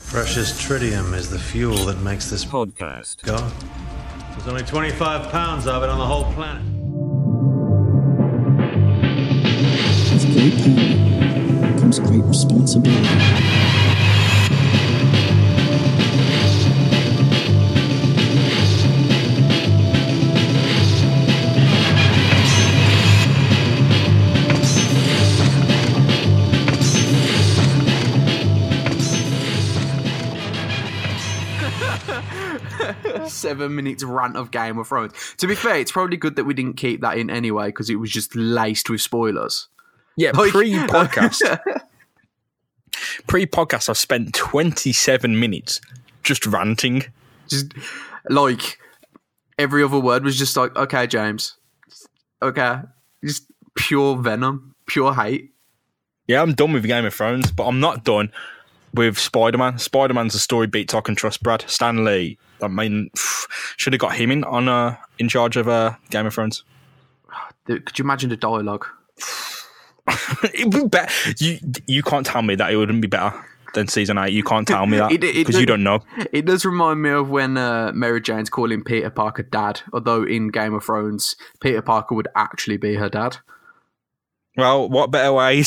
Precious tritium is the fuel that makes this podcast go. There's only 25 pounds of it on the whole planet. With great power comes great responsibility. Seven-minute rant of Game of Thrones. To be fair, it's probably good that we didn't keep that in anyway, because it was just laced with spoilers. Yeah, pre-podcast. Pre-podcast, I've spent 27 minutes just ranting. Just, like, every other word was just like, okay, James. Okay. Just pure venom. Pure hate. Yeah, I'm done with Game of Thrones, but I'm not done with Spider-Man. Spider-Man's a story beat I can trust, Brad. Stan Lee. I mean, should have got him in charge of Game of Thrones. Could you imagine the dialogue? It would be better. You can't tell me that it wouldn't be better than season 8. You can't tell me that because you don't know. It does remind me of when Mary Jane's calling Peter Parker dad, although in Game of Thrones, Peter Parker would actually be her dad. Well, what better way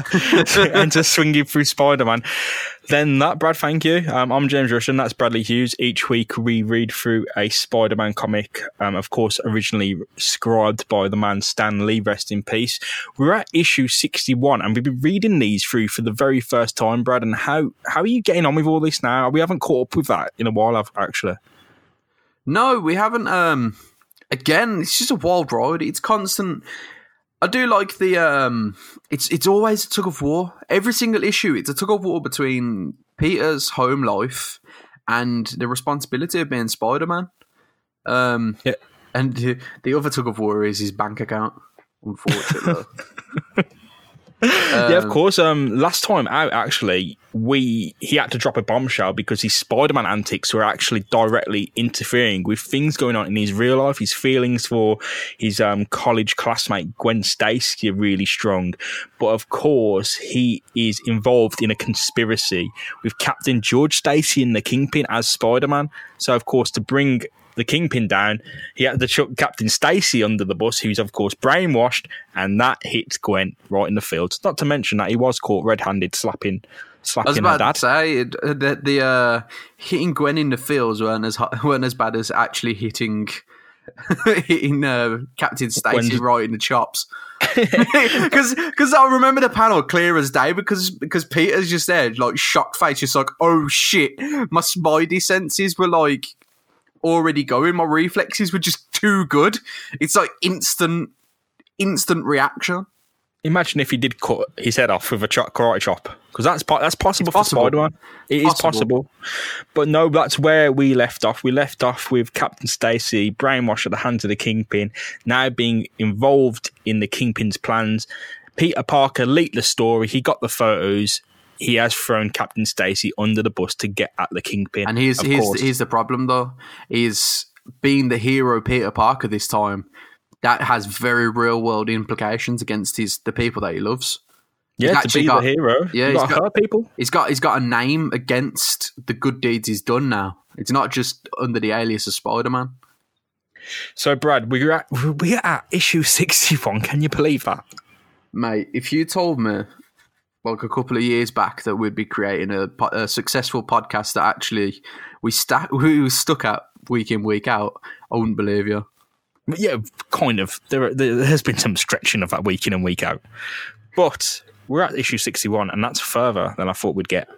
to swing you through Spider-Man than that, Brad? Thank you. I'm James Rushton. That's Bradley Hughes. Each week we read through a Spider-Man comic, of course, originally scribed by the man Stan Lee, rest in peace. We're at issue 61, and we've been reading these through for the very first time, Brad. And how are you getting on with all this now? We haven't caught up with that in a while, actually. No, we haven't. Again, it's just a wild ride. It's constant. I do like the it's always a tug of war. Every single issue, it's a tug of war between Peter's home life and the responsibility of being Spider-Man. Yeah. And the other tug of war is his bank account, unfortunately. Yeah, of course. Last time out, actually, he had to drop a bombshell because his Spider-Man antics were actually directly interfering with things going on in his real life. His feelings for his college classmate Gwen Stacy are really strong, but of course, he is involved in a conspiracy with Captain George Stacy and the Kingpin as Spider-Man. So, of course, to bring the Kingpin down, he had to chuck Captain Stacy under the bus, who's of course brainwashed, and that hits Gwen right in the field. Not to mention that he was caught red-handed slapping I was her about dad. to say the hitting Gwen in the fields weren't as bad as actually hitting Captain Stacy right in the chops. Because I remember the panel clear as day because Peter's just there, like shocked face, just like, oh shit, my spidey senses were like already going. My reflexes were just too good. It's like instant reaction. Imagine if he did cut his head off with a karate chop, because that's possible for Spider-Man. It is possible. But no, that's where we left off. We left off with Captain Stacy brainwashed at the hands of the Kingpin, now being involved in the Kingpin's plans. Peter Parker leaked the story. He got the photos. He has thrown Captain Stacy under the bus to get at the Kingpin. And here's the problem, though, is being the hero Peter Parker this time, that has very real-world implications against the people that he loves. Yeah, to be the hero. Yeah, he's got hurt people. He's got a name against the good deeds he's done now. It's not just under the alias of Spider-Man. So, Brad, we're at issue 61. Can you believe that? Mate, if you told me like a couple of years back that we'd be creating a successful podcast that actually we stuck at week in, week out, I wouldn't believe you. Yeah, kind of. There has been some stretching of that week in and week out. But we're at issue 61, and that's further than I thought we'd get.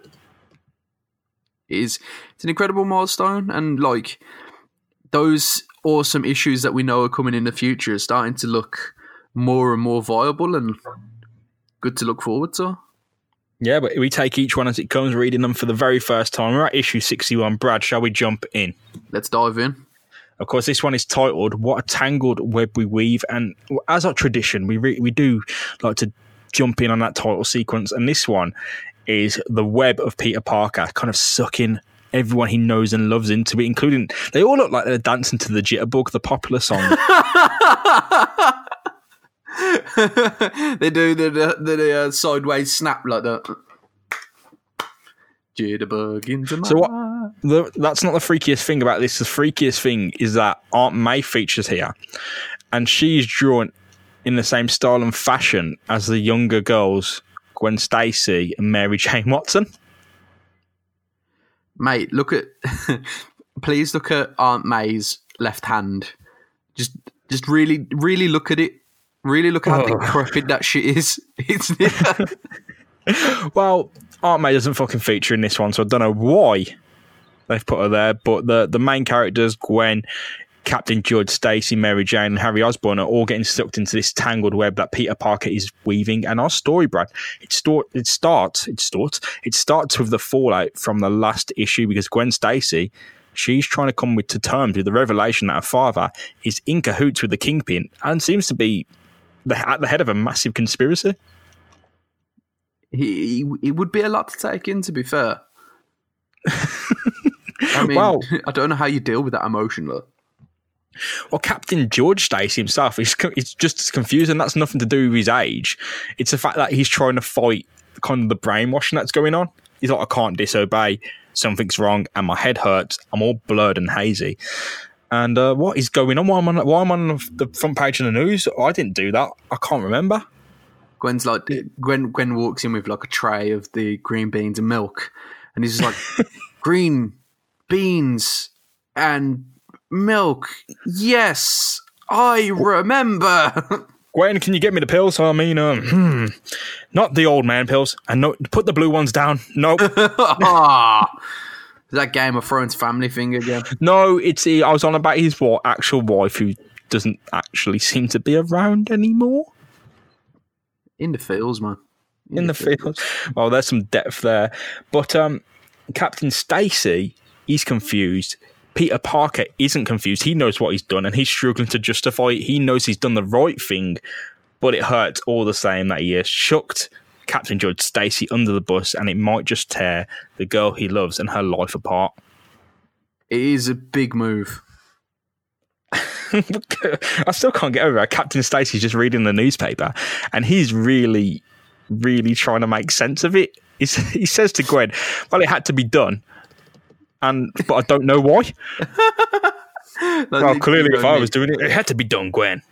It's an incredible milestone, and like those awesome issues that we know are coming in the future are starting to look more and more viable and good to look forward to. Yeah, but we take each one as it comes, reading them for the very first time. We're at issue 61. Brad, shall we jump in? Let's dive in. Of course, this one is titled "What a Tangled Web We Weave," and as our tradition, we do like to jump in on that title sequence. And this one is the web of Peter Parker, kind of sucking everyone he knows and loves into it, including they all look like they're dancing to the Jitterbug, the popular song. They do the sideways snap like that. Jitterbug into my... So what? That's not the freakiest thing about this. The freakiest thing is that Aunt May features here, and she's drawn in the same style and fashion as the younger girls, Gwen Stacy and Mary Jane Watson. Mate, look at... Please look at Aunt May's left hand. Just really, really look at it. Really look how decrepit that shit is. It's... Well, Aunt May doesn't fucking feature in this one, so I don't know why they've put her there. But the main characters, Gwen, Captain Judge, Stacy, Mary Jane, and Harry Osborn, are all getting sucked into this tangled web that Peter Parker is weaving. And our story, Brad, it starts with the fallout from the last issue, because Gwen Stacy, she's trying to come to terms with the revelation that her father is in cahoots with the Kingpin and seems to be at the head of a massive conspiracy. It would be a lot to take in, to be fair. I mean, Well, I don't know how you deal with that emotion, look. Well, Captain George Stacy himself, it's just as confusing. That's nothing to do with his age. It's the fact that he's trying to fight kind of the brainwashing that's going on. He's like, I can't disobey. Something's wrong, and my head hurts. I'm all blurred and hazy. And what is going on? Why am I on the front page of the news? I didn't do that. I can't remember. Gwen walks in with like a tray of the green beans and milk, and he's just like, green beans and milk. Yes, I remember. Gwen, can you get me the pills? I mean, not the old man pills. And no, put the blue ones down. Nope. Is that Game of Thrones family thing again? No, I was on about his actual wife, who doesn't actually seem to be around anymore. In the fields, man. In the fields. Well, there's some depth there. But Captain Stacy, he's confused. Peter Parker isn't confused. He knows what he's done, and he's struggling to justify it. He knows he's done the right thing, but it hurts all the same that he has chucked Captain Judge Stacy under the bus, and it might just tear the girl he loves and her life apart. It is a big move. I still can't get over it. Captain Stacy's just reading the newspaper, and he's really, really trying to make sense of it. He says to Gwen, well, it had to be done, but I don't know why. Well, clearly if I was doing it had to be done, Gwen.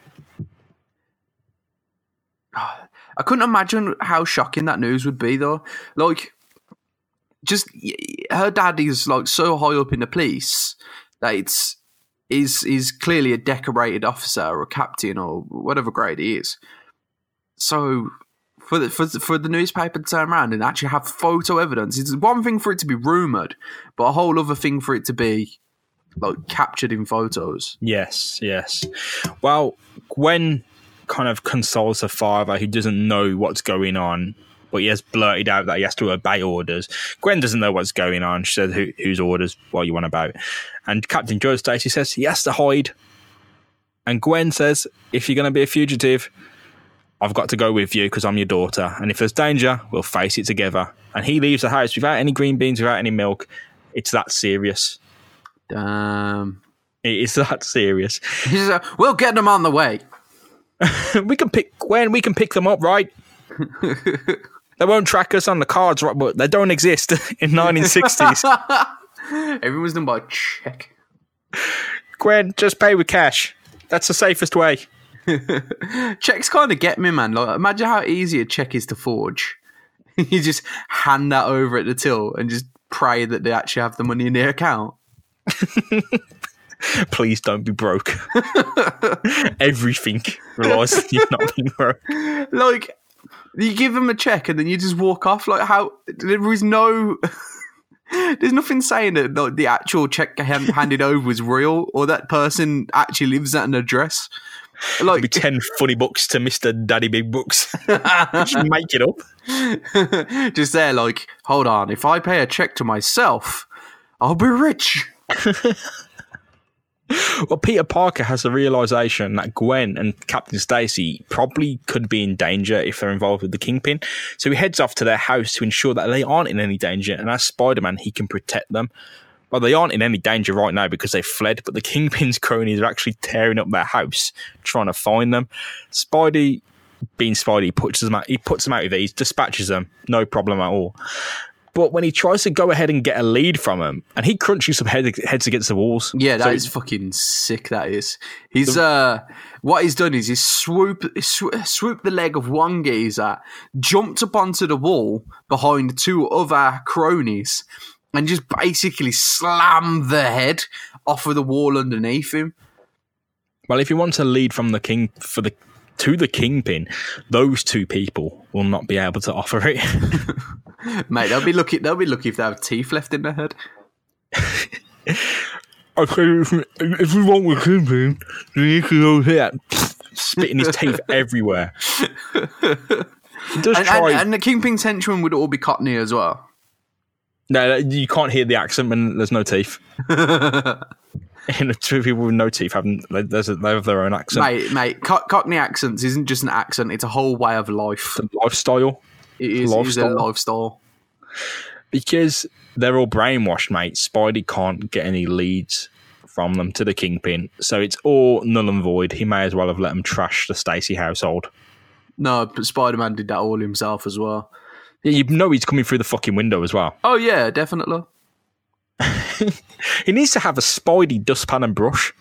I couldn't imagine how shocking that news would be, though. Like, just her dad is like so high up in the police that is clearly a decorated officer or a captain or whatever grade he is. So for the newspaper to turn around and actually have photo evidence, it's one thing for it to be rumoured, but a whole other thing for it to be like captured in photos. Yes. Well, Gwen kind of consoles her father, who doesn't know what's going on, but he has blurted out that he has to obey orders. Gwen doesn't know what's going on. She says, whose orders? What you want about? And Captain Judge Stacy says he has to hide. And Gwen says, if you're going to be a fugitive, I've got to go with you because I'm your daughter. And if there's danger, we'll face it together. And he leaves the house without any green beans, without any milk. It's that serious. Damn. It is that serious. We'll get them on the way. We can pick them up, right? They won't track us on the cards, right? But they don't exist in 1960s. Everyone's done by check. Gwen, just pay with cash. That's the safest way. Checks kind of get me, man. Like, imagine how easy a check is to forge. You just hand that over at the till and just pray that they actually have the money in their account. Please don't be broke. Everything relies on you not being broke. Like, you give them a check and then you just walk off. Like, how there is no, there's nothing saying that like, the actual check handed over was real or that person actually lives at an address. Like, it'll be 10 funny bucks to Mr. Daddy Big Bucks. Just make it up. Just there, like, hold on. If I pay a check to myself, I'll be rich. Well, Peter Parker has the realization that Gwen and Captain Stacy probably could be in danger if they're involved with the Kingpin. So he heads off to their house to ensure that they aren't in any danger. And as Spider-Man, he can protect them. Well, they aren't in any danger right now because they've fled, but the Kingpin's cronies are actually tearing up their house, trying to find them. Spidey, being Spidey, puts them out with ease, dispatches them, no problem at all. But when he tries to go ahead and get a lead from him, and he crunches some heads against the walls. Yeah, that is fucking sick. That is. He's what he's done is he's swooped the leg of one geezer, jumped up onto the wall behind two other cronies, and just basically slammed the head off of the wall underneath him. Well, if you want to lead from the king to the kingpin, those two people will not be able to offer it. Mate, they'll be lucky if they have teeth left in their head. Okay, if you want the kingpin, then you can go here. Spitting his teeth everywhere. He does try. And the kingpin's henchmen would all be Cockney as well. No, you can't hear the accent when there's no teeth. And the two people with no teeth they have their own accent. Mate, Cockney accents isn't just an accent; it's a whole way of life. The lifestyle. It is a lifestyle. Because they're all brainwashed, mate. Spidey can't get any leads from them to the kingpin, so it's all null and void. He may as well have let them trash the Stacy household. No, but Spider-Man did that all himself as well. Yeah, you know he's coming through the fucking window as well. Oh yeah, definitely. He needs to have a Spidey dustpan and brush.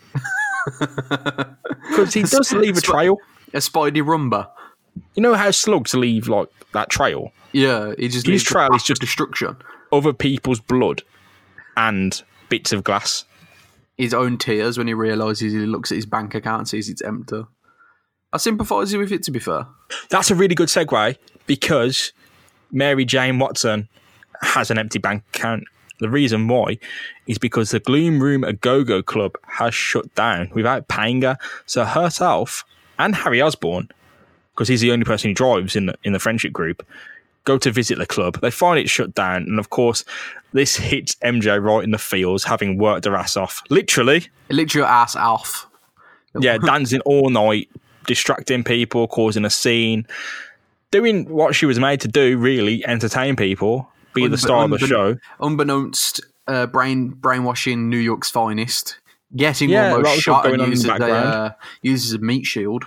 Because he does leave a trail. A Spidey rumba. You know how slugs leave like that trail? Yeah, he just his trail is just destruction. Other people's blood and bits of glass. His own tears when he realises he looks at his bank account and sees it's empty. I sympathise with it, to be fair. That's a really good segue because Mary Jane Watson has an empty bank account. The reason why is because the Gloom Room A Go-Go Club has shut down without paying her. So herself and Harry Osborn, because he's the only person who drives in the friendship group, go to visit the club. They find it shut down. And of course, this hits MJ right in the feels, having worked her ass off. Literally her ass off. Yeah, dancing all night, distracting people, causing a scene, doing what she was made to do, really, entertain people. Be the star of the show. Unbeknownst, brainwashing New York's finest. Getting almost shot and uses a meat shield.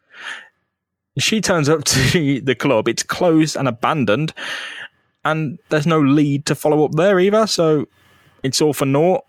She turns up to the club. It's closed and abandoned. And there's no lead to follow up there either. So it's all for naught.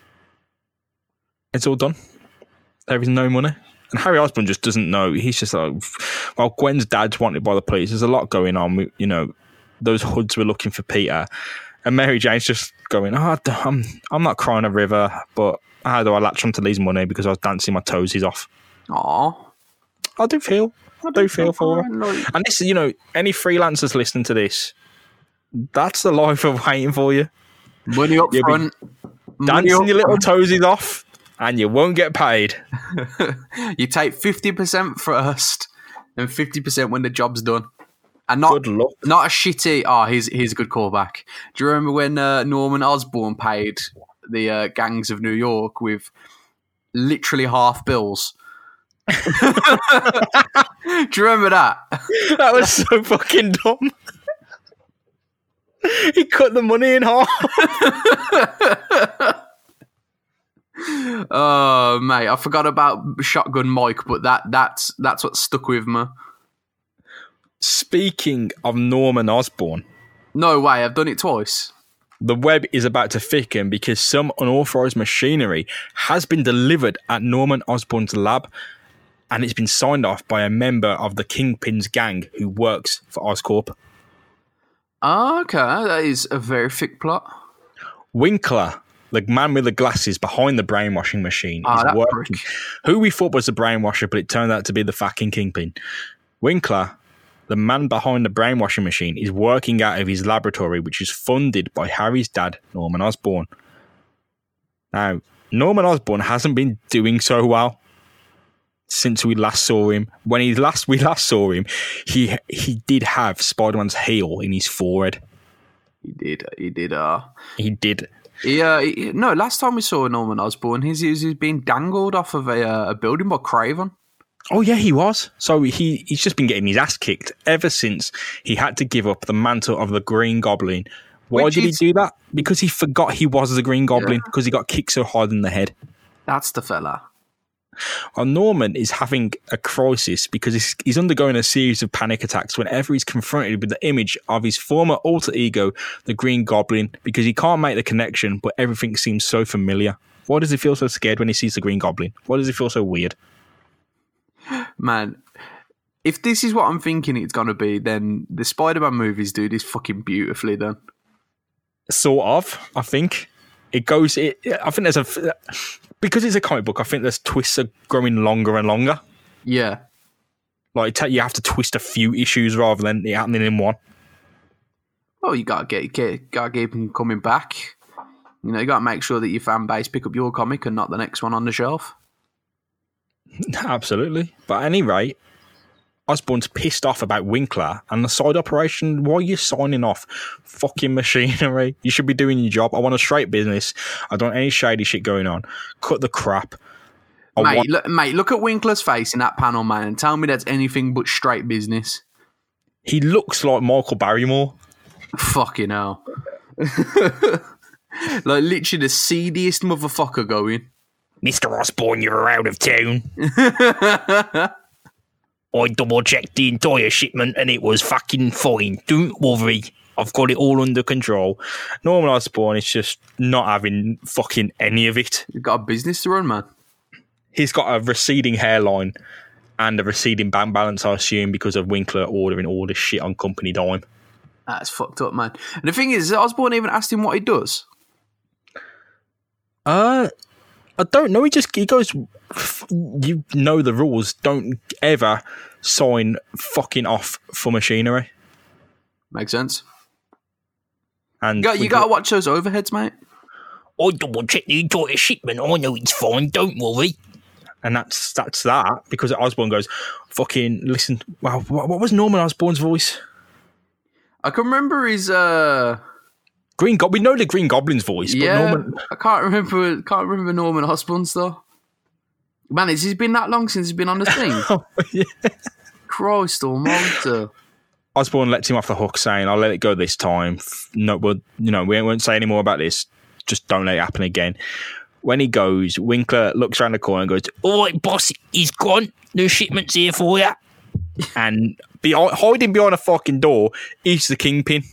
It's all done. There is no money. And Harry Osborn just doesn't know. He's just like, well, Gwen's dad's wanted by the police. There's a lot going on. Those hoods were looking for Peter, and Mary Jane's just going, I'm not crying a river, but how do I latch onto these money because I was dancing my toesies off? Aww. I do feel for her. And this, any freelancers listening to this, that's the life of waiting for you. Money up front. Dancing your little toesies off, and you won't get paid. You take 50% first, and 50% when the job's done. And not a shitty. Oh, here's a good callback. Do you remember when Norman Osborn paid the gangs of New York with literally half bills? Do you remember that? That was so fucking dumb. He cut the money in half. Oh, mate, I forgot about Shotgun Mike, but that's what stuck with me. Speaking of Norman Osborn. No way, I've done it twice. The web is about to thicken because some unauthorized machinery has been delivered at Norman Osborn's lab, and it's been signed off by a member of the Kingpin's gang who works for Oscorp. Okay, that is a very thick plot. Winkler, the man with the glasses behind the brainwashing machine, is working. Who we thought was the brainwasher, but it turned out to be the fucking Kingpin. Winkler, the man behind the brainwashing machine, is working out of his laboratory, which is funded by Harry's dad, Norman Osborn. Now, Norman Osborn hasn't been doing so well since we last saw him. When we last saw him, he did have Spider-Man's heel in his forehead. He did. He did. No, last time we saw Norman Osborn, he's being dangled off of a building by Craven. Oh, yeah, he was. So he's just been getting his ass kicked ever since he had to give up the mantle of the Green Goblin. Why did he do that? Because he forgot he was the Green Goblin, because he got kicked so hard in the head. That's the fella. Well, Norman is having a crisis because he's undergoing a series of panic attacks whenever he's confronted with the image of his former alter ego, the Green Goblin, because he can't make the connection, but everything seems so familiar. Why does he feel so scared when he sees the Green Goblin? Why does he feel so weird? Man, if this is what I'm thinking it's going to be, then the Spider-Man movies do this fucking beautifully then. Sort of, I think. I think there's because it's a comic book, I think there's twists are growing longer and longer. Yeah. Like, you have to twist a few issues rather than it happening in one. Well, you got to keep them coming back. You know, you got to make sure that your fan base pick up your comic and not the next one on the shelf. Absolutely. But at any rate, Osborn's pissed off about Winkler and the side operation. Why are you signing off fucking machinery? You should be doing your job. I want a straight business. I don't want any shady shit going on. Cut the crap. Mate, look at Winkler's face in that panel, man, and tell me that's anything but straight business. He looks like Michael Barrymore. Fucking hell. Like, literally the seediest motherfucker going. Mr. Osborn, you're out of town. I double-checked the entire shipment and it was fucking fine. Don't worry. I've got it all under control. Norman Osborn is just not having fucking any of it. You've got a business to run, man. He's got a receding hairline and a receding bank balance, I assume, because of Winkler ordering all this shit on company dime. That's fucked up, man. And the thing is, Osborn even asked him what he does. I don't know. He goes, you know the rules. Don't ever sign fucking off for machinery. Makes sense. And you got to watch those overheads, mate. I double check the entire shipment. I know it's fine. Don't worry. And that's that. Because Osborn goes, fucking listen. Wow, what was Norman Osborn's voice? I can remember his Green Goblin. We know the Green Goblin's voice, but Norman. I can't remember Norman Osborn's though. Man, it's been that long since he's been on the scene. Oh, yeah. Christ almighty. Osborn lets him off the hook, saying, "I'll let it go this time. No, well, we won't say any more about this. Just don't let it happen again." When he goes, Winkler looks around the corner and goes, "All right, boss, he's gone. The shipment's here for you." And hiding behind a fucking door is the Kingpin.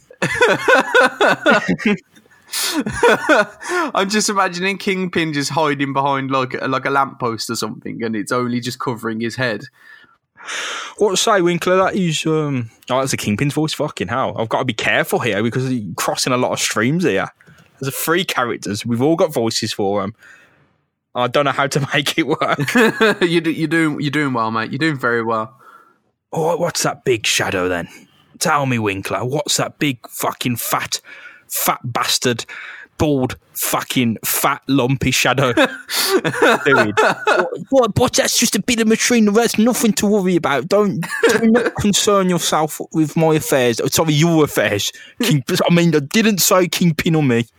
I'm just imagining Kingpin just hiding behind like a lamppost or something, and it's only just covering his head. What say, Winkler? That is that's a Kingpin's voice. Fucking hell! I've got to be careful here because he's crossing a lot of streams here. There's 3 characters. We've all got voices for them. I don't know how to make it work. You're doing well, mate. You're doing very well. Oh, what's that big shadow then? Tell me, Winkler. What's that big fucking fat bastard, bald fucking fat lumpy shadow doing? What? But that's just a bit of machinery. That's nothing to worry about. Don't concern yourself with my affairs. Sorry, your affairs. I didn't say Kingpin on me.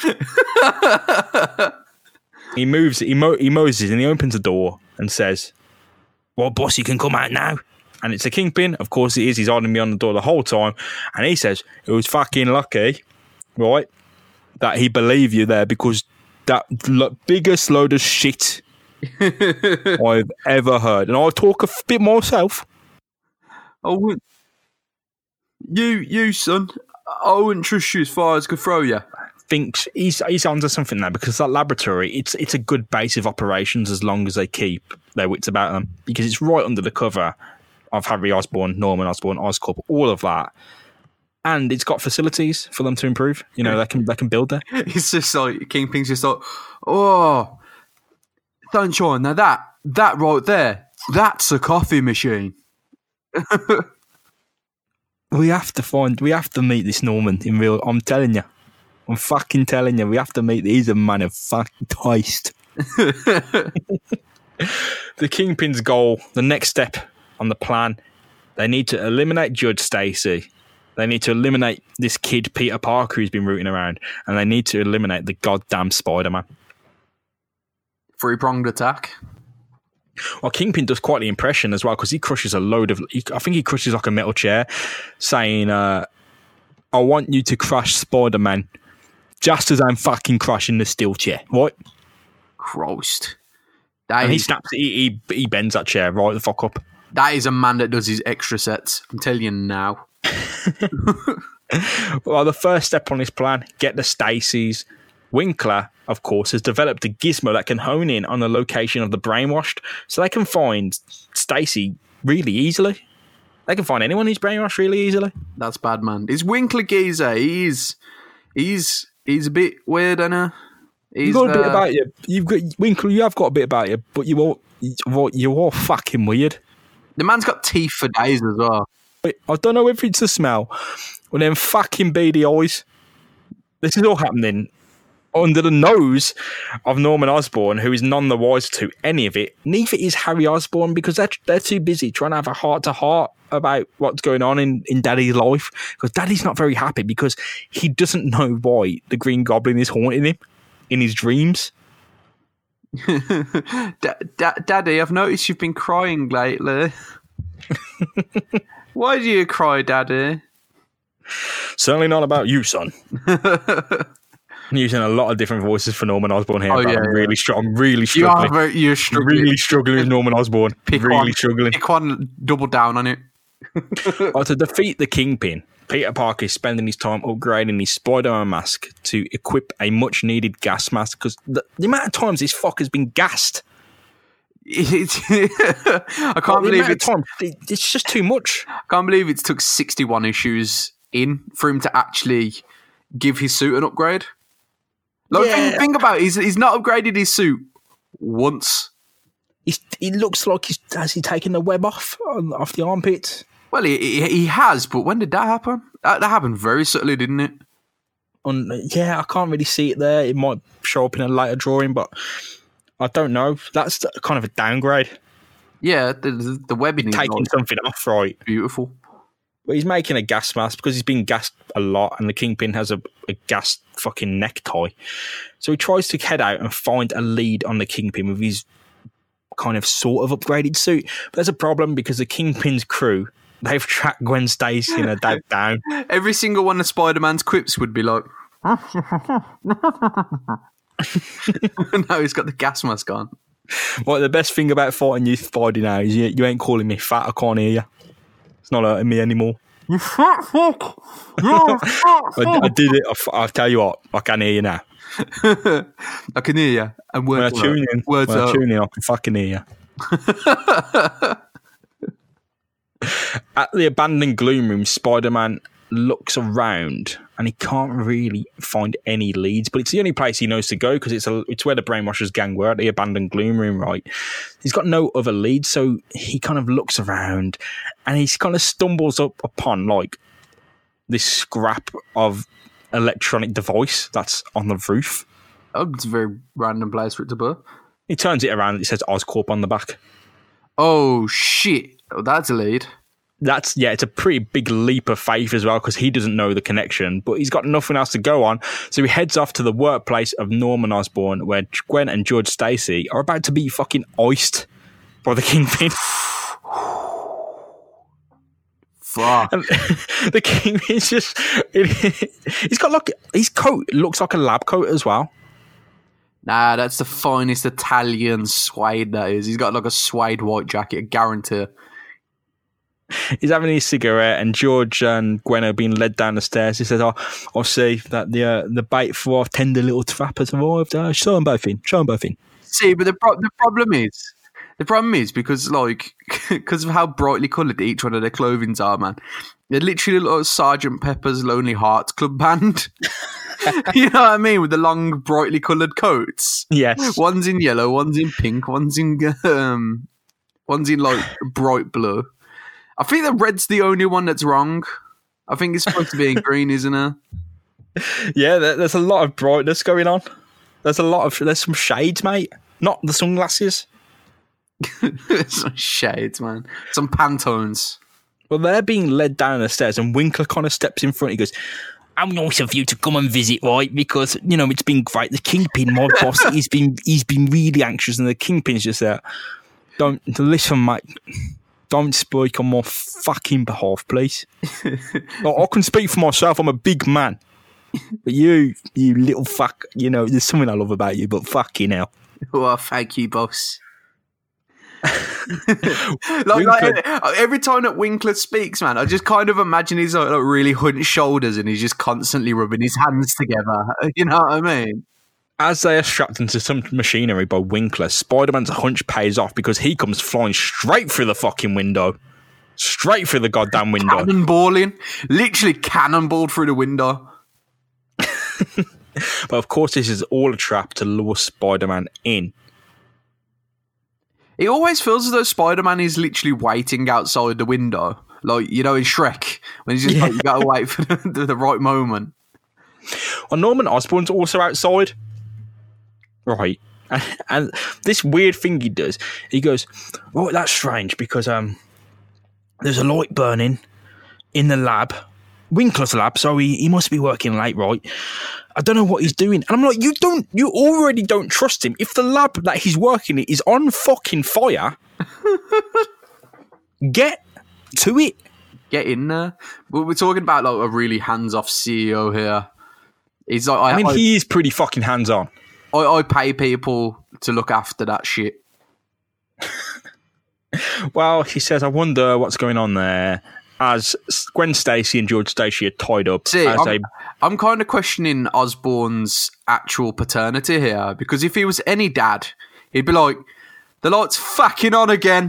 He moses and he opens the door and says, "Well, boss, you can come out now." And it's a Kingpin. Of course it is. He's hiding behind the door the whole time. And he says, "It was fucking lucky, right, that he believed you there because that biggest load of shit I've ever heard." And I'll talk a bit myself. You, son, I wouldn't trust you as far as I could throw you. Thinks he's onto something there because that laboratory, it's a good base of operations as long as they keep their wits about them, because it's right under the cover of Harry Osborn, Norman Osborn, Oscorp, all of that, and it's got facilities for them to improve. They can build there. It's just like Kingpin's just like, "Oh, Sunshine, now that right there, that's a coffee machine." We have to meet this Norman in real. I'm telling you. I'm fucking telling you, we have to meet. He's a man of fucking taste. The Kingpin's goal, the next step on the plan, they need to eliminate Judge Stacy. They need to eliminate this kid, Peter Parker, who's been rooting around. And they need to eliminate the goddamn Spider-Man. 3-pronged attack. Well, Kingpin does quite the impression as well, because he crushes I think he crushes like a metal chair, saying, "I want you to crush Spider-Man just as I'm fucking crushing the steel chair." What? Christ. And he snaps. He bends that chair right the fuck up. That is a man that does his extra sets. I'm telling you now. Well, the first step on this plan: get the Stacys. Winkler, of course, has developed a gizmo that can hone in on the location of the brainwashed, so they can find Stacy really easily. They can find anyone who's brainwashed really easily. That's bad, man. Is Winkler geezer? He's a bit weird, I know. You've got a bit about you. You've got Winkler. You have got a bit about you, but you're all fucking weird. The man's got teeth for days as well. I don't know if it's the smell or them fucking beady eyes. This is all happening under the nose of Norman Osborn, who is none the wiser to any of it. Neither is Harry Osborn, because they're too busy trying to have a heart-to-heart about what's going on in Daddy's life. Because Daddy's not very happy because he doesn't know why the Green Goblin is haunting him in his dreams. Daddy, I've noticed you've been crying lately. Why do you cry, Daddy? Certainly not about you, son. I'm using a lot of different voices for Norman Osborn here. I'm really struggling. You're struggling. Really struggling with Norman Osborn. Struggling. Pick one, double down on it. To defeat the Kingpin, Peter Parker is spending his time upgrading his Spider-Man mask to equip a much-needed gas mask, because the amount of times this fucker's been gassed. I can't believe it's just too much. I can't believe it took 61 issues in for him to actually give his suit an upgrade. Think about it. He's not upgraded his suit once. He looks like has he taken the web off the armpits? Well, he has, but when did that happen? That happened very subtly, didn't it? I can't really see it there. It might show up in a later drawing, but I don't know. That's kind of a downgrade. Yeah, the webbing is taking something off, right? Beautiful. But he's making a gas mask because he's been gassed a lot, and the Kingpin has a gas fucking necktie. So he tries to head out and find a lead on the Kingpin with his kind of sort of upgraded suit. But there's a problem because the Kingpin's crew, they've tracked Gwen Stacy and her dad down. Every single one of Spider-Man's quips would be like... Now he's got the gas mask on. Well, the best thing about fighting you Spidey now is you ain't calling me fat. I can't hear you. It's not hurting me anymore. You fat fuck! I did it. I'll tell you what. I can hear you now. I can hear you. And when I tune in, I can fucking hear you. At the abandoned gloom room, Spider-Man looks around and he can't really find any leads, but it's the only place he knows to go because it's where the Brainwashers gang were, at the abandoned gloom room, right? He's got no other leads, so he kind of looks around and he kind of stumbles upon like this scrap of electronic device that's on the roof. Oh, it's a very random place for it to be. He turns it around and it says Oscorp on the back. Oh shit, that's a lead. It's a pretty big leap of faith as well, because he doesn't know the connection, but he's got nothing else to go on. So he heads off to the workplace of Norman Osborn, where Gwen and George Stacy are about to be fucking iced by the Kingpin. Fuck. And the Kingpin's just... he's got like... His coat looks like a lab coat as well. Nah, that's the finest Italian suede that is. He's got like a suede white jacket, I guarantee. He's having his cigarette, and George and Gwen are being led down the stairs. He says, "I see that the bait for our tender little trap has arrived. Show them both in. See, but the problem is because of how brightly coloured each one of their clothings are, man. They're literally like Sgt. Pepper's Lonely Hearts Club Band. You know what I mean? With the long, brightly coloured coats. Yes. One's in yellow, one's in pink, one's in like bright blue. I think the red's the only one that's wrong. I think it's supposed to be in green, isn't it? Yeah, there's a lot of brightness going on. There's some shades, mate. Not the sunglasses. Some shades, man. Some Pantones. Well, they're being led down the stairs, and Winkler kind of steps in front. He goes, "How nice of you to come and visit, right? Because it's been great. The Kingpin, my boss, he's been really anxious, and the Kingpin's just there. Don't listen, mate. Don't speak on my fucking behalf, please. I can speak for myself. I'm a big man. But you little fuck, there's something I love about you, but fucking hell." Well, thank you, boss. like, every time that Winkler speaks, man, I just kind of imagine he's like really hunched shoulders and he's just constantly rubbing his hands together. You know what I mean? As they are strapped into some machinery by Winkler, Spider-Man's hunch pays off because he comes flying straight through the fucking window. Straight through the goddamn window. Cannonballing. Literally cannonballed through the window. But of course, this is all a trap to lure Spider-Man in. It always feels as though Spider-Man is literally waiting outside the window. Like, you know, in Shrek, when he's just like, you gotta wait for the right moment. Well, Norman Osborn's also outside. Right. And this weird thing he does, he goes, oh, that's strange because there's a light burning in the lab, Winkler's lab, so he must be working late, right? I don't know what he's doing. And I'm like, you already don't trust him. If the lab that he's working in is on fucking fire, get to it. Get in there. We're talking about like a really hands-off CEO here. He's like, he is pretty fucking hands-on. I pay people to look after that shit. Well, he says, I wonder what's going on there. As Gwen Stacy and George Stacy are tied up. See, I'm kind of questioning Osborn's actual paternity here, because if he was any dad, he'd be like, the light's fucking on again.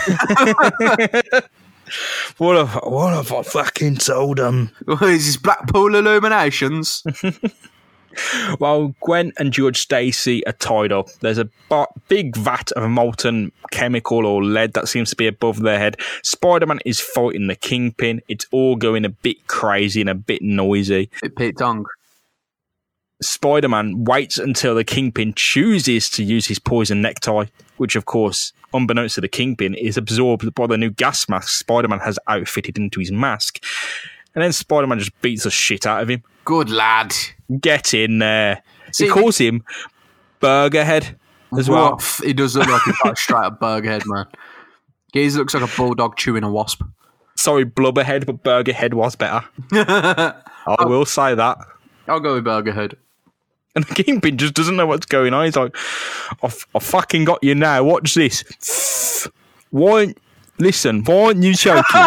What have I fucking told him? Is this Blackpool Illuminations? While Gwen and George Stacy are tied up, there's a big vat of molten chemical or lead that seems to be above their head. Spider-Man is fighting the Kingpin. It's all going a bit crazy and a bit noisy. Pete Tong. Spider-Man waits until the Kingpin chooses to use his poison necktie, which, of course, unbeknownst to the Kingpin, is absorbed by the new gas mask Spider-Man has outfitted into his mask. And then Spider-Man just beats the shit out of him. Good lad. Get in there. See, he calls him Burgerhead as well. He does look like a straight up Burgerhead, man. He looks like a bulldog chewing a wasp. Sorry, Blubberhead, but Burgerhead was better. I will say that. I'll go with Burgerhead. And the Kingpin just doesn't know what's going on. He's like, I fucking got you now. Watch this. Why aren't you choking?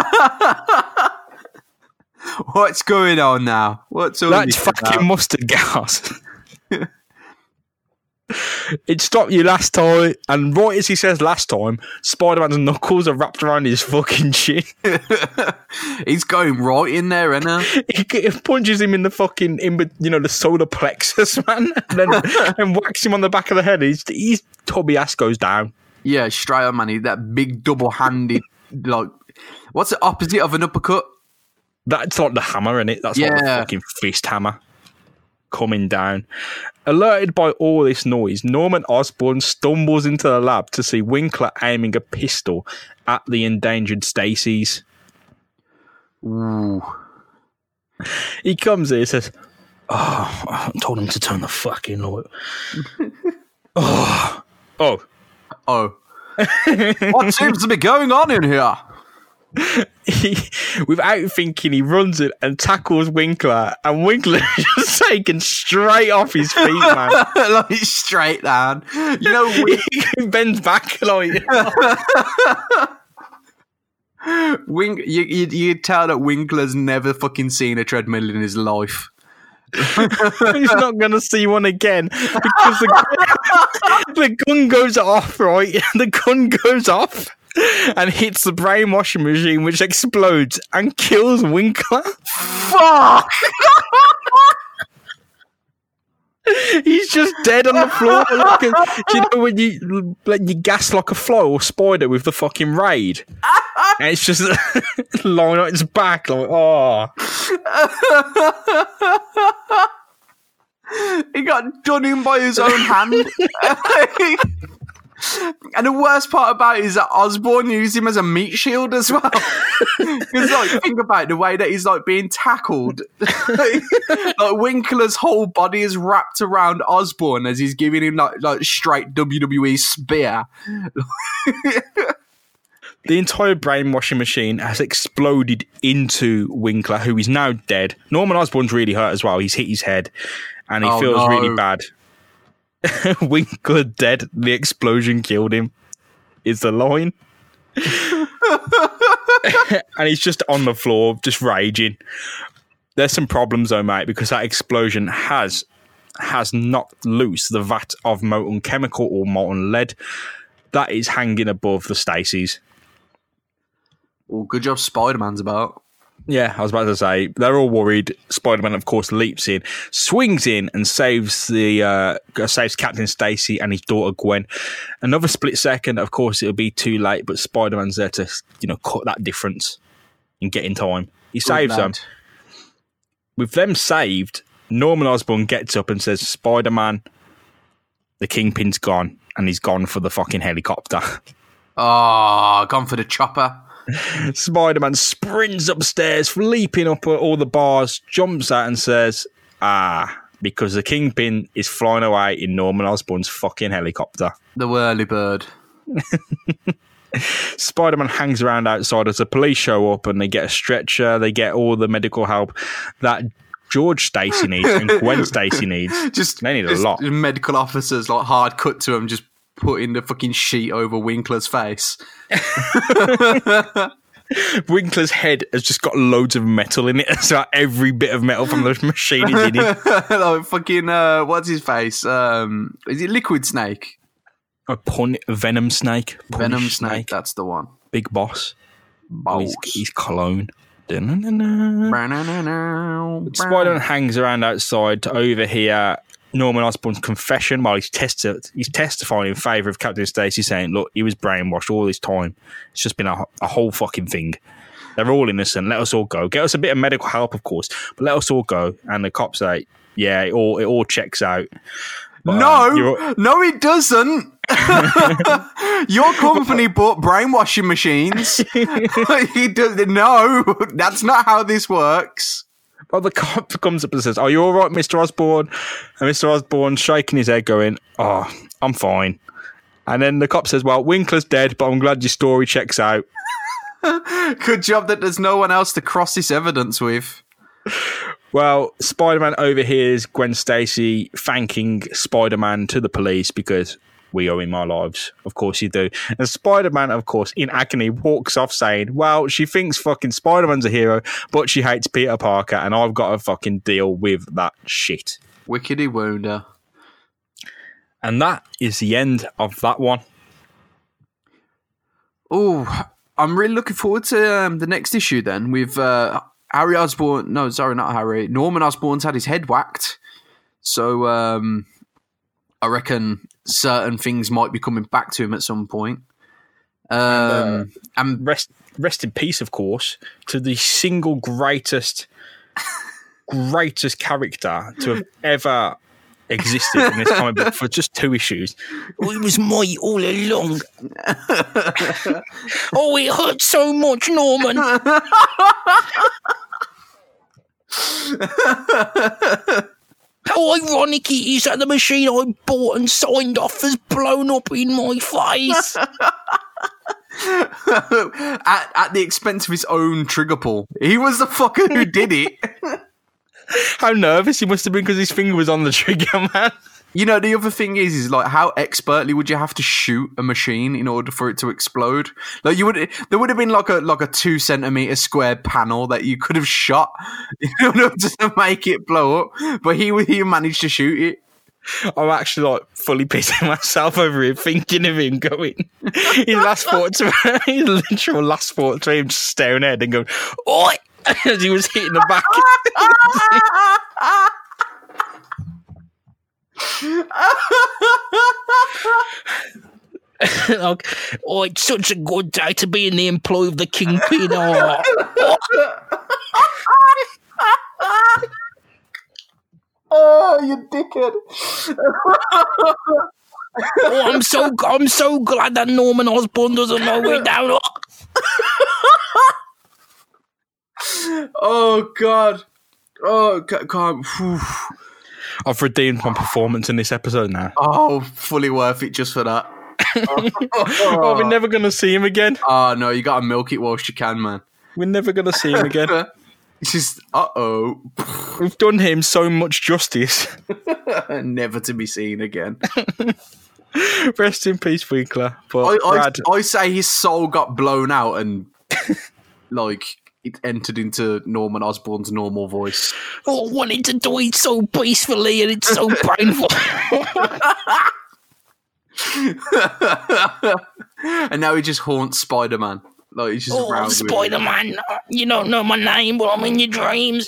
What's going on now? What's all That's this fucking about? mustard gas. It stopped you last time, and right as he says last time, Spider-Man's knuckles are wrapped around his fucking chin. He's going right in there, isn't he? He punches him in the fucking, the solar plexus, man, and whacks him on the back of the head. His tubby ass goes down. Yeah, straight on, man. That big double-handed, like, what's the opposite of an uppercut? That's like the hammer, innit? That's like the fucking fist hammer coming down. Alerted by all this noise, Norman Osborn stumbles into the lab to see Winkler aiming a pistol at the endangered Stacys. Ooh. He comes here and says, I told him to turn the fucking light. Oh. What seems to be going on in here? Without thinking, he runs it and tackles Winkler, and Winkler is just taken straight off his feet, man. Like straight down. You know, he bends back like. You tell that Winkler's never fucking seen a treadmill in his life. He's not going to see one again because the gun goes off, right? The gun goes off and hits the brainwashing machine, which explodes and kills Winkler. Fuck! He's just dead on the floor. Do you know when you gas like a fly or spider with the fucking raid? And it's just lying on its back, like, oh. He got done in by his own hand. And the worst part about it is that Osborn used him as a meat shield as well. Because, like, think about the way that he's, like, being tackled. Like, Winkler's whole body is wrapped around Osborn as he's giving him, like straight WWE spear. The entire brainwashing machine has exploded into Winkler, who is now dead. Norman Osborn's really hurt as well. He's hit his head, and he feels really bad. Winkler dead. The explosion killed him. Is the line. And he's just on the floor, just raging. There's some problems though, mate, because that explosion has knocked loose the vat of molten chemical or molten lead that is hanging above the Stacys. Well, good job Spider-Man's about. Yeah, I was about to say, they're all worried. Spider-Man, of course, leaps in, swings in, and saves Captain Stacy and his daughter Gwen. Another split second, of course, it'll be too late, but Spider-Man's there to, cut that difference and get in time. He saves them. With them saved, Norman Osborn gets up and says, Spider-Man, the Kingpin's gone, and he's gone for the fucking helicopter. Gone for the chopper. Spider-Man sprints upstairs, leaping up all the bars, jumps out and says, because the Kingpin is flying away in Norman Osborn's fucking helicopter. The whirly bird. Spider-Man hangs around outside as the police show up and they get a stretcher, they get all the medical help that George Stacy needs and Gwen Stacy needs. They need a lot. Medical officers, like, hard cut to them, just putting the fucking sheet over Winkler's face. Winkler's head has just got loads of metal in it. So every bit of metal from the machine is in it. Like fucking, what's his face? Is it Liquid Snake? Venom Snake. Venom Snake, that's the one. Big boss. He's cologne. Spider-Man Spider-Man hangs around outside to overhear Norman Osborn's confession while he's testifying in favour of Captain Stacy, saying, look, he was brainwashed all this time. It's just been a whole fucking thing. They're all innocent. Let us all go. Get us a bit of medical help, of course, but let us all go. And the cops say, yeah, it all checks out. But, no, it doesn't. Your company bought brainwashing machines. No, that's not how this works. Well, the cop comes up and says, are you all right, Mr. Osborn? And Mr. Osborn's shaking his head going, oh, I'm fine. And then the cop says, well, Winkler's dead, but I'm glad your story checks out. Good job that there's no one else to cross this evidence with. Well, Spider-Man overhears Gwen Stacy thanking Spider-Man to the police because we owe him our lives. Of course you do. And Spider-Man, of course, in agony, walks off saying, well, she thinks fucking Spider-Man's a hero, but she hates Peter Parker, and I've got to fucking deal with that shit. Wickedy wonder. And that is the end of that one. Oh, I'm really looking forward to the next issue then with Harry Osborn. No, sorry, not Harry. Norman Osborn's had his head whacked. So I reckon certain things might be coming back to him at some point. And rest in peace, of course, to the single greatest character to have ever existed in this comic book for just 2 issues. Oh, it was me all along. Oh, it hurt so much, Norman. How ironic it is that the machine I bought and signed off has blown up in my face. at the expense of his own trigger pull. He was the fucker who did it. How nervous he must have been because his finger was on the trigger, man. You know, the other thing is like, how expertly would you have to shoot a machine in order for it to explode? Like, there would have been like a 2 centimeter square panel that you could have shot in order to make it blow up, but he managed to shoot it. I'm actually like fully pissing myself over him, thinking of him going. His literal last thought to him just staring ahead and going, "Oi!" as he was hitting the back. Like, oh, it's such a good day to be in the employ of the Kingpin. Oh, you dickhead! Oh, I'm so glad that Norman Osborn doesn't know we're down. Oh God! Oh God! I've redeemed my performance in this episode now. Oh, fully worth it just for that. Oh, we're never gonna see him again. Oh no, you gotta milk it whilst you can, man. We're never gonna see him again. It's just We've done him so much justice. Never to be seen again. Rest in peace, Winkler. But Brad, I say his soul got blown out and like it entered into Norman Osborn's normal voice. I wanted to die so peacefully and it's so painful. And now he just haunts Spider-Man. Like he's just around with him. Spider-Man, you don't know my name, but I'm in your dreams.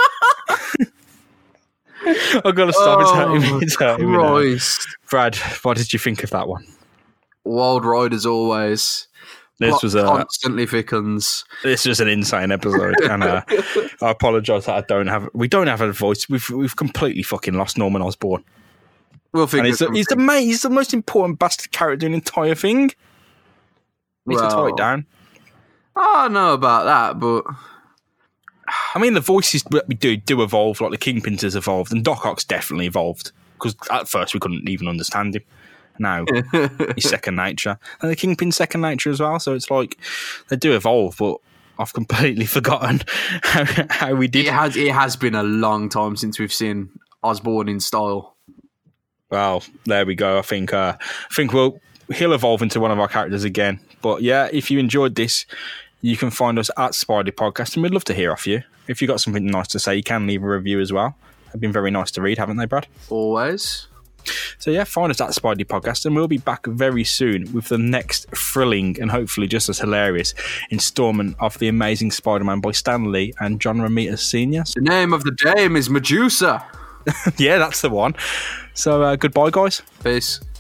I've got to stop. It's hurting me now. Christ. Brad, what did you think of that one? Wild ride as always. This was constantly thickens. This was an insane episode, and I apologise that we don't have a voice. We've completely fucking lost Norman Osborn. We'll figure. And he's the most important bastard character in the entire thing. We need to tie it down. I don't know about that, but I mean, the voices that we do evolve, like the Kingpins has evolved, and Doc Ock's definitely evolved, because at first we couldn't even understand him. Now he's second nature, and the Kingpin's second nature as well. So it's like they do evolve, but I've completely forgotten how we did. It has been a long time since we've seen Osborn in style. Well, there we go. I think he'll evolve into one of our characters again. But yeah, if you enjoyed this, you can find us at Spidey Podcast, and we'd love to hear off you. If you've got something nice to say, you can leave a review as well. They've been very nice to read, haven't they, Brad? Always. So yeah, find us at Spidey Podcast, and we'll be back very soon with the next thrilling and hopefully just as hilarious installment of The Amazing Spider-Man by Stan Lee and John Romita Sr. The name of the dame is Medusa. Yeah, that's the one. So goodbye, guys. Peace.